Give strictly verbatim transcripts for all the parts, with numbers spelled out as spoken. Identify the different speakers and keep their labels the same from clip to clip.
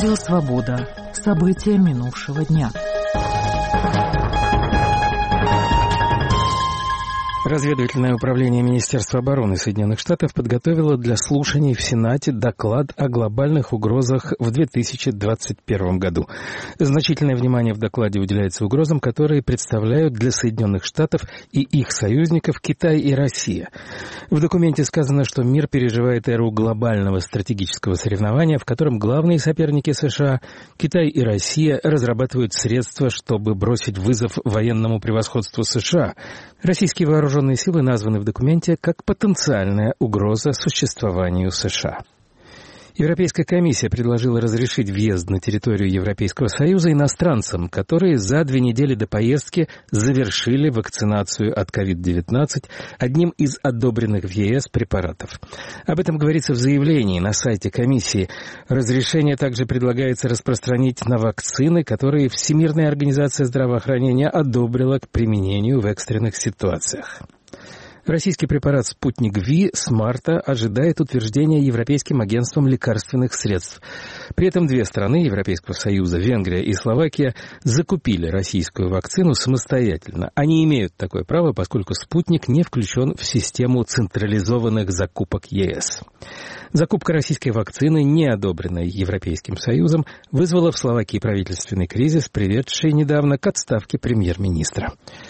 Speaker 1: Радио «Свобода». События минувшего дня.
Speaker 2: Разведывательное управление Министерства обороны Соединенных Штатов подготовило для слушаний в Сенате доклад о глобальных угрозах в две тысячи двадцать первом году. Значительное внимание в докладе уделяется угрозам, которые представляют для Соединенных Штатов и их союзников Китай и Россия. В документе сказано, что мир переживает эру глобального стратегического соревнования, в котором главные соперники США, Китай и Россия, разрабатывают средства, чтобы бросить вызов военному превосходству США. Российские вооруженные силы названы в документе как потенциальная угроза существованию США. Европейская комиссия предложила разрешить въезд на территорию Европейского Союза иностранцам, которые за две недели до поездки завершили вакцинацию от ковид девятнадцать одним из одобренных в ЕС препаратов. Об этом говорится в заявлении на сайте комиссии. Разрешение также предлагается распространить на вакцины, которые Всемирная организация здравоохранения одобрила к применению в экстренных ситуациях. Российский препарат «Спутник Ви» с марта ожидает утверждения Европейским агентством лекарственных средств. При этом две страны Европейского Союза, Венгрия и Словакия, закупили российскую вакцину самостоятельно. Они имеют такое право, поскольку «Спутник» не включен в систему централизованных закупок ЕС. Закупка российской вакцины, не одобренной Европейским Союзом, вызвала в Словакии правительственный кризис, приведший недавно к отставке премьер-министра.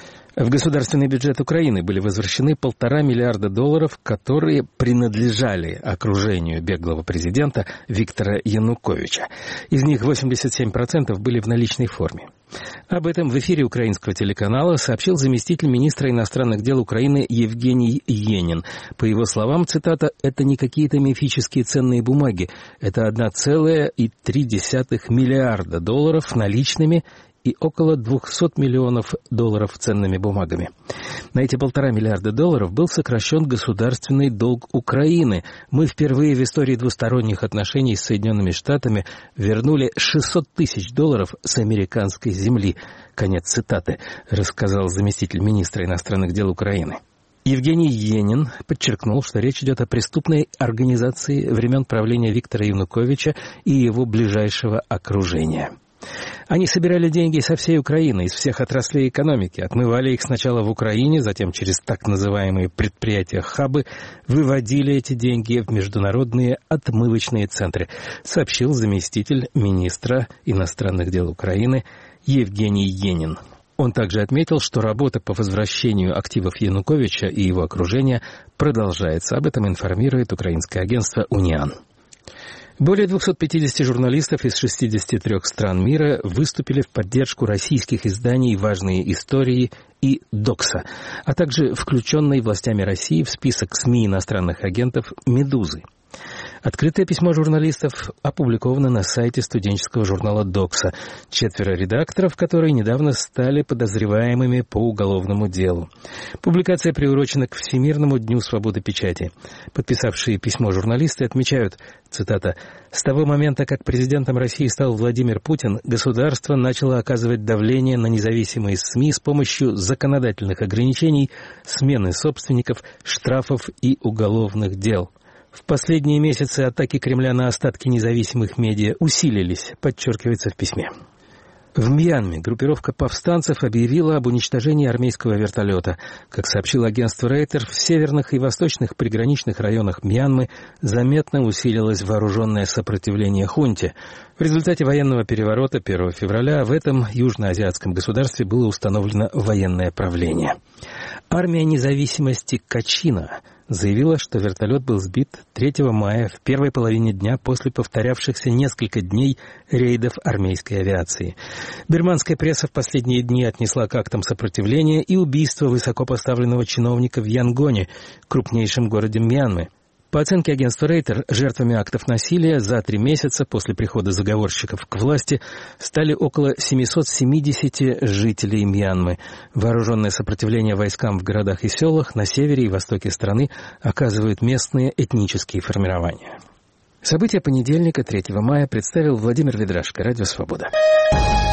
Speaker 2: В государственный бюджет Украины были возвращены полтора миллиарда долларов, которые принадлежали окружению беглого президента Виктора Януковича. Из них восемьдесят семь процентов были в наличной форме. Об этом в эфире украинского телеканала сообщил заместитель министра иностранных дел Украины Евгений Енин. По его словам, цитата, «это не какие-то мифические ценные бумаги, это одна целая три десятых миллиарда долларов наличными и около двухсот миллионов долларов ценными бумагами». На эти полтора миллиарда долларов был сокращен государственный долг Украины. Мы впервые в истории двусторонних отношений с Соединенными Штатами вернули шестьсот тысяч долларов с американской земли. Конец цитаты, рассказал заместитель министра иностранных дел Украины. Евгений Енин подчеркнул, что речь идет о преступной организации времен правления Виктора Януковича и его ближайшего окружения. Они собирали деньги со всей Украины, из всех отраслей экономики, отмывали их сначала в Украине, затем через так называемые предприятия-хабы выводили эти деньги в международные отмывочные центры, сообщил заместитель министра иностранных дел Украины Евгений Енин. Он также отметил, что работа по возвращению активов Януковича и его окружения продолжается. Об этом информирует украинское агентство «Униан». Более двухсот пятидесяти журналистов из шестидесяти трёх стран мира выступили в поддержку российских изданий «Важные истории» и «Докса», а также включенной властями России в список СМИ иностранных агентов «Медузы». Открытое письмо журналистов опубликовано на сайте студенческого журнала «Докса». Четверо редакторов, которые недавно стали подозреваемыми по уголовному делу. Публикация приурочена к Всемирному дню свободы печати. Подписавшие письмо журналисты отмечают, цитата, «С того момента, как президентом России стал Владимир Путин, государство начало оказывать давление на независимые СМИ с помощью законодательных ограничений, смены собственников, штрафов и уголовных дел». В последние месяцы атаки Кремля на остатки независимых медиа усилились, подчеркивается в письме. В Мьянме группировка повстанцев объявила об уничтожении армейского вертолета. Как сообщило агентство Рейтер, в северных и восточных приграничных районах Мьянмы заметно усилилось вооруженное сопротивление хунте. В результате военного переворота первого февраля в этом южноазиатском государстве было установлено военное правление. Армия независимости Качина заявила, что вертолет был сбит третьего мая в первой половине дня после повторявшихся несколько дней рейдов армейской авиации. Бирманская пресса в последние дни отнесла к актам сопротивления и убийство высокопоставленного чиновника в Янгоне, крупнейшем городе Мьянмы. По оценке агентства Рейтер, жертвами актов насилия за три месяца после прихода заговорщиков к власти стали около семисот семидесяти жителей Мьянмы. Вооруженное сопротивление войскам в городах и селах на севере и востоке страны оказывают местные этнические формирования. События понедельника, третьего мая, представил Владимир Ведрашко, Радио «Свобода».